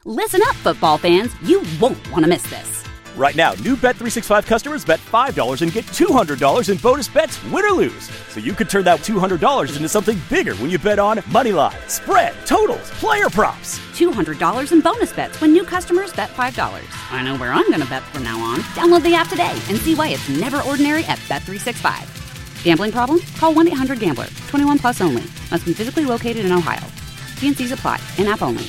Listen up, football fans. You won't want to miss this. Right now, new Bet365 customers bet $5 and get $200 in bonus bets, win or lose. So you could turn that $200 into something bigger when you bet on money line, spread, totals, player props. $200 in bonus bets when new customers bet $5. I know where I'm going to bet from now on. Download the app today and see why it's never ordinary at Bet365. Gambling problem? Call 1-800-GAMBLER. 21 plus only. Must be physically located in Ohio. T&Cs apply. In-app only.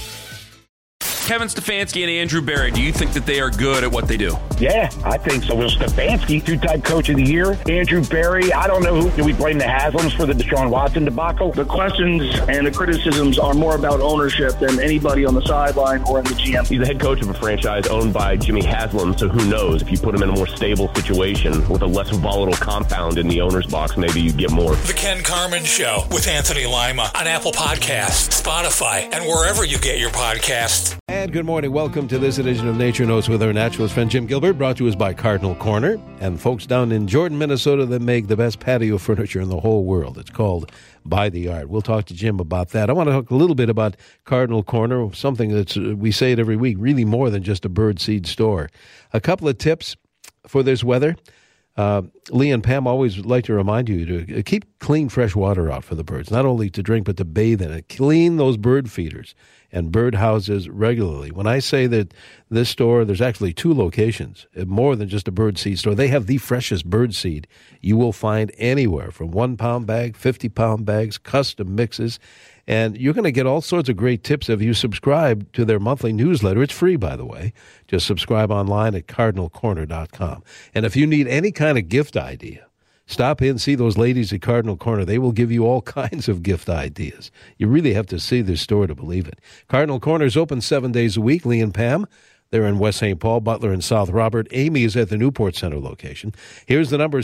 Kevin Stefanski and Andrew Berry, do you think that they are good at what they do? Yeah, I think so. Well, Stefanski, two-time coach of the year. Andrew Berry, I don't know who. Do we blame the Haslams for the Deshaun Watson debacle? The questions and the criticisms are more about ownership than anybody on the sideline or in the GM. He's the head coach of a franchise owned by Jimmy Haslam, so who knows? If you put him in a more stable situation with a less volatile compound in the owner's box, maybe you get more. The Ken Carman Show with Anthony Lima on Apple Podcasts, Spotify, and wherever you get your podcasts. And good morning. Welcome to this edition of Nature Notes with our naturalist friend Jim Gilbert, brought to us by Cardinal Corner and folks down in Jordan, Minnesota that make the best patio furniture in the whole world. It's called By the Yard. We'll talk to Jim about that. I want to talk a little bit about Cardinal Corner, something that's, we say it every week, really more than just a bird seed store. A couple of tips for this weather. Lee and Pam always like to remind you to keep clean, fresh water out for the birds, not only to drink, but to bathe in it. Clean those bird feeders and bird houses regularly. When I say that this store, there's actually two locations, more than just a bird seed store. They have the freshest bird seed you will find anywhere, from 1 pound bag, 50-pound bags, custom mixes. And you're going to get all sorts of great tips if you subscribe to their monthly newsletter. It's free, by the way. Just subscribe online at cardinalcorner.com. And if you need any kind of gift idea, stop in, see those ladies at Cardinal Corner. They will give you all kinds of gift ideas. You really have to see this store to believe it. Cardinal Corner is open 7 days a week. Lee and Pam, they're in West St. Paul, Butler, and South Robert. Amy is at the Newport Center location. Here's the number,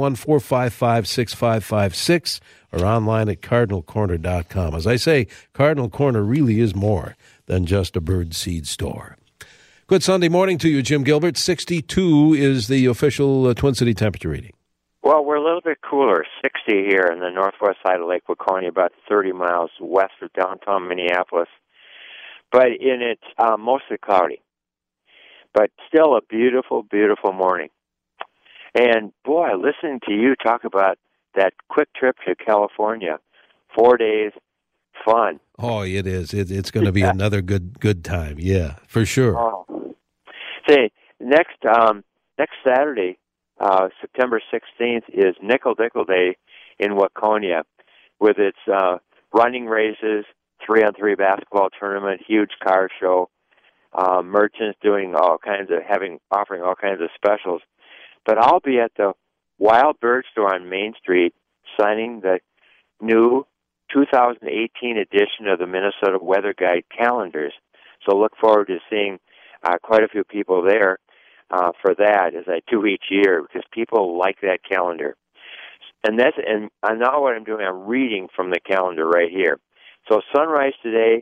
651-455-6556, or online at cardinalcorner.com. As I say, Cardinal Corner really is more than just a bird seed store. Good Sunday morning to you, Jim Gilbert. 62 is the official Twin City temperature reading. Well, we're a little bit cooler, 60 here in the northwest side of Lake Waconia, about 30 miles west of downtown Minneapolis. But it's mostly cloudy. But still a beautiful, beautiful morning. And, boy, listening to you talk about that quick trip to California, 4 days, fun. Oh, it is. It's going to be another good time. Yeah, for sure. Oh. Say, next Saturday, September 16th, is Nickel Nickel Day in Waconia with its running races, 3-on-3 basketball tournament, huge car show, merchants doing offering all kinds of specials. But I'll be at the Wild Bird Store on Main Street signing the new 2018 edition of the Minnesota Weather Guide calendars. So look forward to seeing quite a few people there for that, as I do each year, because people like that calendar. And now what I'm doing, I'm reading from the calendar right here. So sunrise today,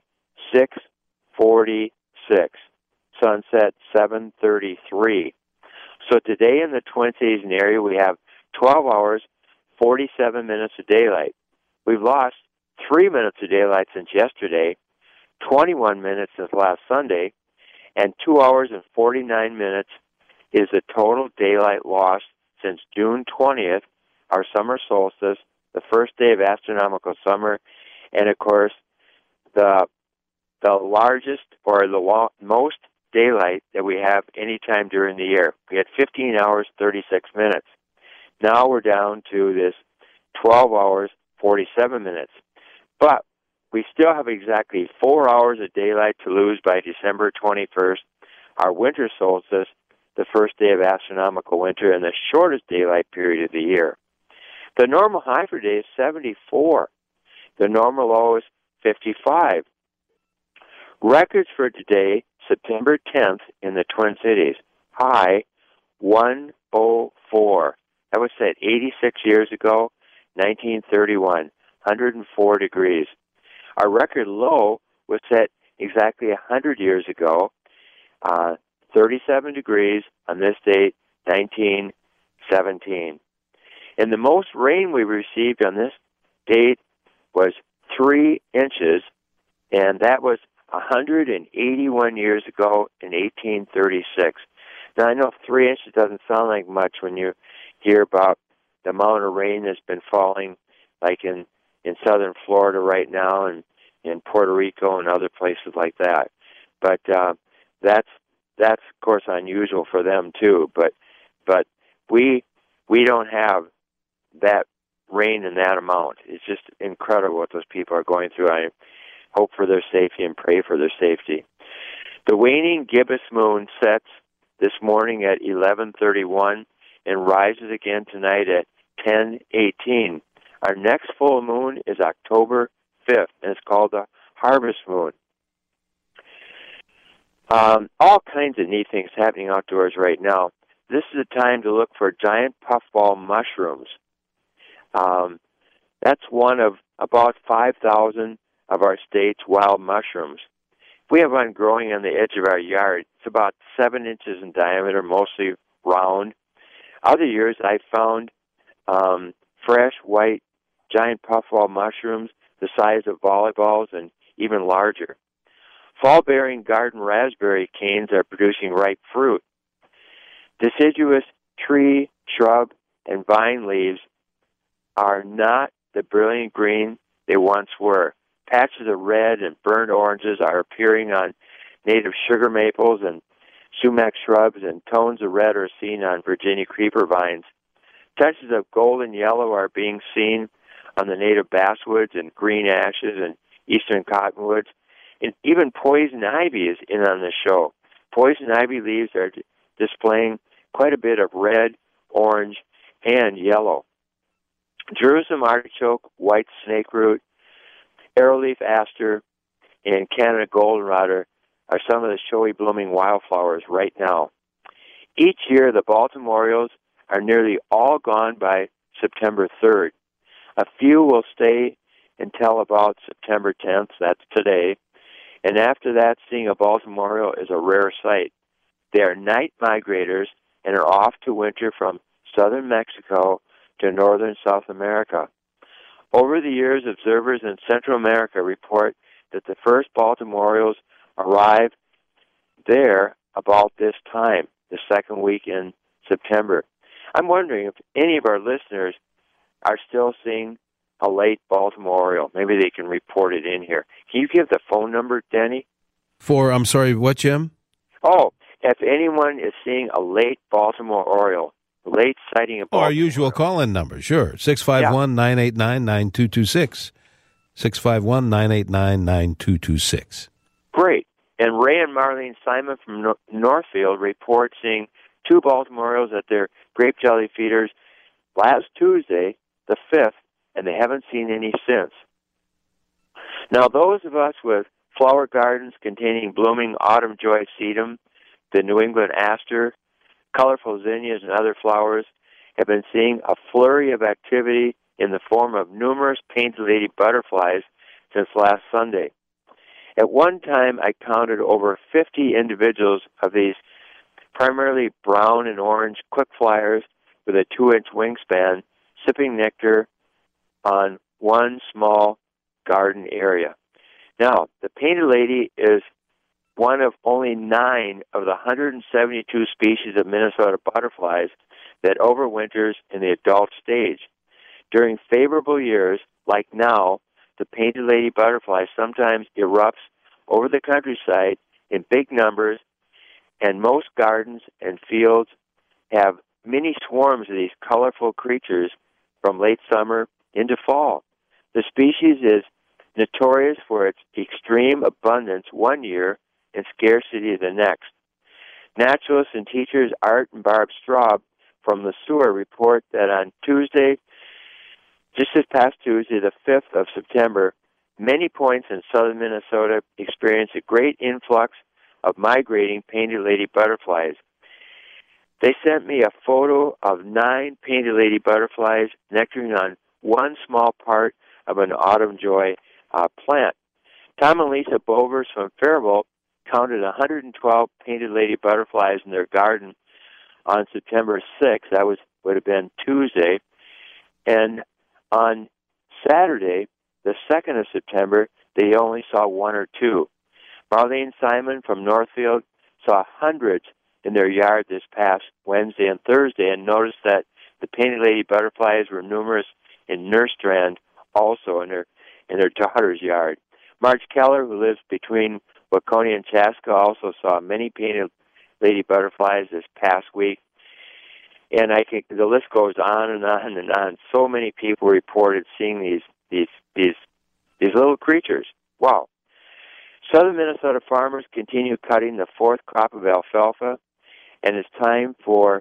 6:46. Sunset, 7:33. So today in the Twin Cities area, we have 12 hours, 47 minutes of daylight. We've lost 3 minutes of daylight since yesterday, 21 minutes since last Sunday, and 2 hours and 49 minutes is the total daylight loss since June 20th, our summer solstice, the first day of astronomical summer, and of course, the largest or the most daylight that we have any time during the year. We had 15 hours, 36 minutes. Now we're down to this 12 hours, 47 minutes. But we still have exactly 4 hours of daylight to lose by December 21st, our winter solstice, the first day of astronomical winter, and the shortest daylight period of the year. The normal high for today is 74. The normal low is 55. Records for today, September 10th in the Twin Cities, high 104. That was set 86 years ago, 1931, 104 degrees. Our record low was set exactly 100 years ago, 37 degrees on this date, 1917. And the most rain we received on this date was 3 inches, and that was 181 years ago in 1836. Now, I know 3 inches doesn't sound like much when you hear about the amount of rain that's been falling, like in southern Florida right now and in Puerto Rico and other places like that. But that's of course unusual for them too. But we don't have that rain in that amount. It's just incredible what those people are going through. I hope for their safety and pray for their safety. The waning gibbous moon sets this morning at 11:31 and rises again tonight at 10:18. Our next full moon is October 5th, and it's called the harvest moon. All kinds of neat things happening outdoors right now. This is a time to look for giant puffball mushrooms. That's one of about 5,000 of our state's wild mushrooms. We have one growing on the edge of our yard. It's about 7 inches in diameter, mostly round. Other years, I found fresh, white, giant puffball mushrooms the size of volleyballs and even larger. Fall-bearing garden raspberry canes are producing ripe fruit. Deciduous tree, shrub, and vine leaves are not the brilliant green they once were. Patches of red and burnt oranges are appearing on native sugar maples and sumac shrubs, and tones of red are seen on Virginia creeper vines. Touches of golden yellow are being seen on the native basswoods and green ashes and eastern cottonwoods. And even poison ivy is in on the show. Poison ivy leaves are displaying quite a bit of red, orange, and yellow. Jerusalem artichoke, white snakeroot, arrowleaf aster, and Canada goldenrod are some of the showy blooming wildflowers right now. Each year, the Baltimore Orioles are nearly all gone by September 3rd. A few will stay until about September 10th, that's today, and after that, seeing a Baltimore Oriole is a rare sight. They are night migrators and are off to winter from southern Mexico to northern South America. Over the years, observers in Central America report that the first Baltimore Orioles arrive there about this time, the second week in September. I'm wondering if any of our listeners are still seeing a late Baltimore Oriole. Maybe they can report it in here. Can you give the phone number, Denny? I'm sorry, what, Jim? Oh, if anyone is seeing a late Baltimore Oriole, late sighting of Baltimore our usual call-in number, sure. 651-989-9226. 651-989-9226. Great. And Ray and Marlene Simon from Northfield report seeing 2 Baltimore Orioles at their grape jelly feeders last Tuesday, the 5th, and they haven't seen any since. Now, those of us with flower gardens containing blooming autumn joy sedum, the New England aster, colorful zinnias, and other flowers have been seeing a flurry of activity in the form of numerous painted lady butterflies since last Sunday. At one time, I counted over 50 individuals of these primarily brown and orange quick flyers with a 2-inch wingspan sipping nectar on one small garden area. Now, the painted lady is one of only 9 of the 172 species of Minnesota butterflies that overwinters in the adult stage. During favorable years, like now, the painted lady butterfly sometimes erupts over the countryside in big numbers, and most gardens and fields have many swarms of these colorful creatures from late summer into fall. The species is notorious for its extreme abundance one year and scarcity the next. Naturalists and teachers Art and Barb Straub from the Sewer report that on Tuesday, just this past Tuesday, the 5th of September, many points in southern Minnesota experienced a great influx of migrating painted lady butterflies. They sent me a photo of 9 painted lady butterflies nectaring on one small part of an autumn joy plant. Tom and Lisa Bovers from Faribault counted 112 painted lady butterflies in their garden on September 6th. That would have been Tuesday. And on Saturday, the 2nd of September, they only saw 1 or 2. Marlene Simon from Northfield saw hundreds in their yard this past Wednesday and Thursday, and noticed that the painted lady butterflies were numerous in Nurstrand, also in their daughter's yard. Marge Keller, who lives between Waconia and Chaska, also saw many painted lady butterflies this past week. And I think the list goes on and on and on. So many people reported seeing these little creatures. Wow. Southern Minnesota farmers continue cutting the fourth crop of alfalfa, and it's time for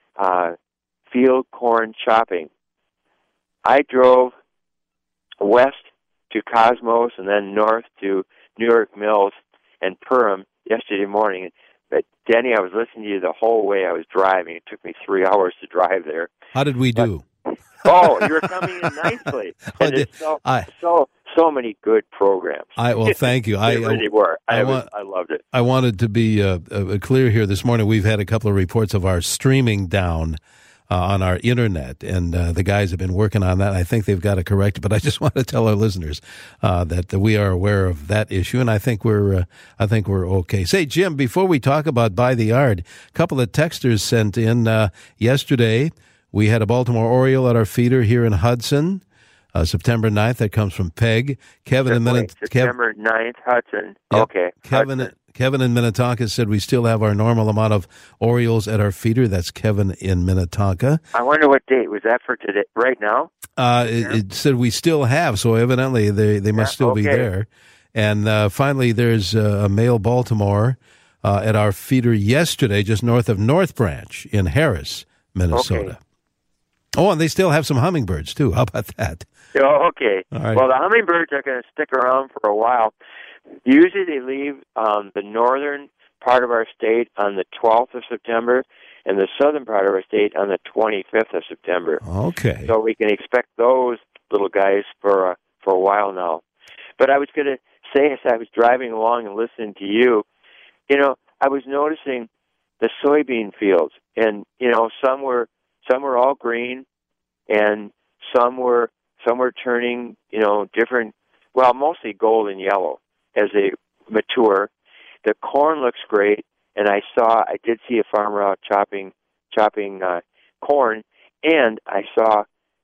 field corn chopping. I drove west to Cosmos and then north to New York Mills and Perham yesterday morning. But, Denny, I was listening to you the whole way I was driving. It took me 3 hours to drive there. How did we do? Oh, you're coming in nicely. And there's so many good programs. Well, thank you. They really were. I loved it. I wanted to be clear here this morning. We've had a couple of reports of our streaming down on our internet, and the guys have been working on that. I think they've got it corrected, but I just want to tell our listeners that we are aware of that issue, and I think we're okay. Say, Jim, before we talk about By the Yard, a couple of texters sent in yesterday. We had a Baltimore Oriole at our feeder here in Hudson, September 9th. That comes from Peg. September 9th, Hudson. Yep. Okay. Kevin in Minnetonka said we still have our normal amount of Orioles at our feeder. That's Kevin in Minnetonka. I wonder what date. Was that for today, right now? It said we still have, so evidently they must still be there. And finally, there's a male Baltimore at our feeder yesterday, just north of North Branch in Harris, Minnesota. Okay. Oh, and they still have some hummingbirds, too. How about that? Oh, okay. All right. Well, the hummingbirds are going to stick around for a while. Usually they leave the northern part of our state on the 12th of September and the southern part of our state on the 25th of September. Okay. So we can expect those little guys for a while now. But I was going to say, as I was driving along and listening to you, I was noticing the soybean fields, and some were all green, and some were turning different, well, mostly golden yellow as they mature. The corn looks great, and I did see a farmer out chopping corn, and I saw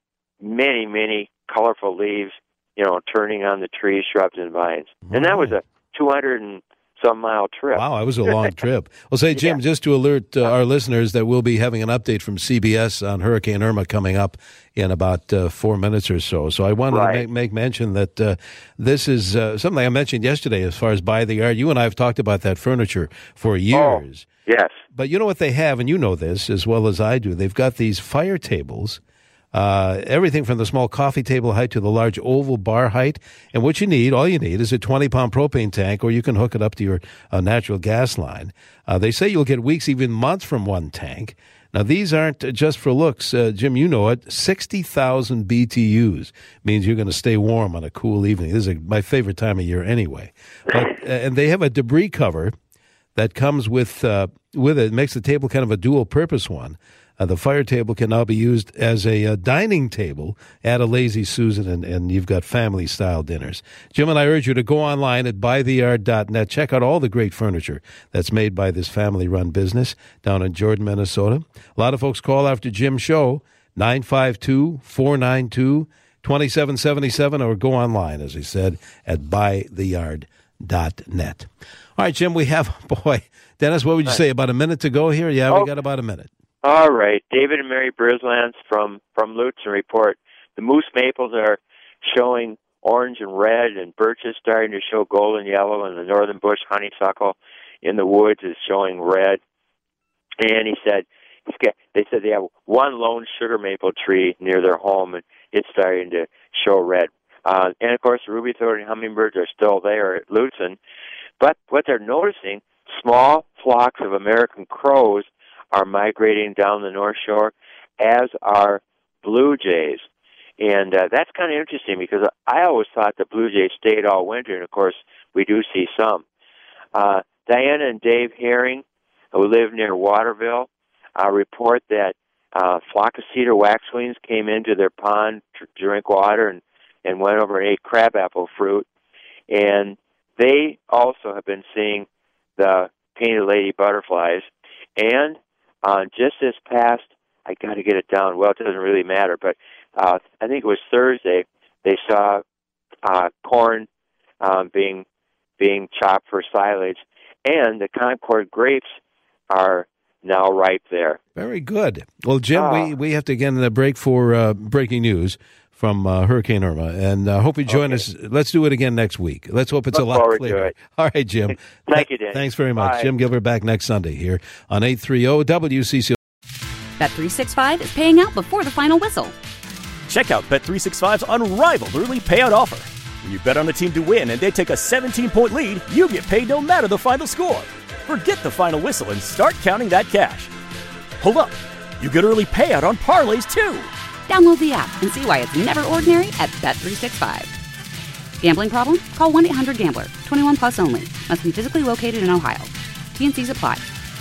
many colorful leaves, turning on the trees, shrubs, and vines. And that was a 200-some-mile trip. Wow, it was a long trip. Well, say, Jim, just to alert our listeners that we'll be having an update from CBS on Hurricane Irma coming up in about 4 minutes or so. So I wanted to make mention that this is something I mentioned yesterday as far as By the Yard. You and I have talked about that furniture for years. Oh, yes. But you know what they have, and you know this as well as I do. They've got these fire tables, everything from the small coffee table height to the large oval bar height. And what all you need is a 20-pound propane tank, or you can hook it up to your natural gas line. They say you'll get weeks, even months from one tank. Now, these aren't just for looks. Jim, you know it. 60,000 BTUs means you're going to stay warm on a cool evening. This is my favorite time of year anyway. But, and they have a debris cover that comes with it. It makes the table kind of a dual-purpose one. The fire table can now be used as a dining table at a Lazy Susan, and you've got family-style dinners. Jim and I urge you to go online at buytheyard.net. Check out all the great furniture that's made by this family-run business down in Jordan, Minnesota. A lot of folks call after Jim's show, 952-492-2777, or go online, as I said, at buytheyard.net. All right, Jim, we have, Dennis, what would you say, about a minute to go here? Yeah, we got about a minute. All right. David and Mary Brislance from Lutzen report the moose maples are showing orange and red, and birches starting to show golden yellow, and the northern bush honeysuckle in the woods is showing red. And they said they have one lone sugar maple tree near their home, and it's starting to show red. And, of course, the ruby-throated hummingbirds are still there at Lutzen. But what they're noticing, small flocks of American crows are migrating down the North Shore, as are blue jays. And that's kind of interesting, because I always thought the blue jays stayed all winter, and, of course, we do see some. Diana and Dave Herring, who live near Waterville, report that a flock of cedar waxwings came into their pond to drink water and went over and ate crabapple fruit. And they also have been seeing the painted lady butterflies. And just this past, I got to get it down. Well, it doesn't really matter, but I think it was Thursday. They saw corn being chopped for silage, and the Concord grapes are now ripe there. Very good. Well, Jim, we have to again break for breaking news from Hurricane Irma, and hope you join us. Let's do it again next week. Let's hope it's a lot clearer. All right, Jim. Thank you, Dan. Thanks very much. Bye. Jim Gilbert back next Sunday here on 830 WCCO. Bet365 is paying out before the final whistle. Check out Bet365's unrivaled early payout offer. When you bet on a team to win and they take a 17-point lead, you get paid no matter the final score. Forget the final whistle and start counting that cash. Hold up. You get early payout on parlays, too. Download the app and see why it's never ordinary at Bet365. Gambling problem? Call 1-800-GAMBLER. 21 plus only. Must be physically located in Ohio. T&Cs apply.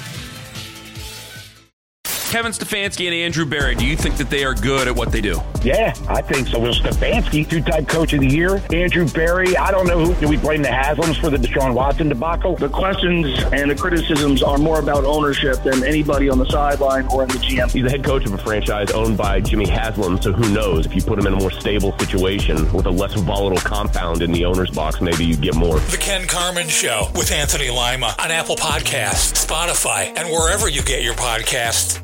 Kevin Stefanski and Andrew Berry, do you think that they are good at what they do? Yeah, I think so. Will Stefanski, two-time coach of the year. Andrew Berry, I don't know who. Do we blame the Haslams for the Deshaun Watson debacle? The questions and the criticisms are more about ownership than anybody on the sideline or in the GM. He's the head coach of a franchise owned by Jimmy Haslam, so who knows? If you put him in a more stable situation with a less volatile compound in the owner's box, maybe you get more. The Ken Carman Show with Anthony Lima on Apple Podcasts, Spotify, and wherever you get your podcasts.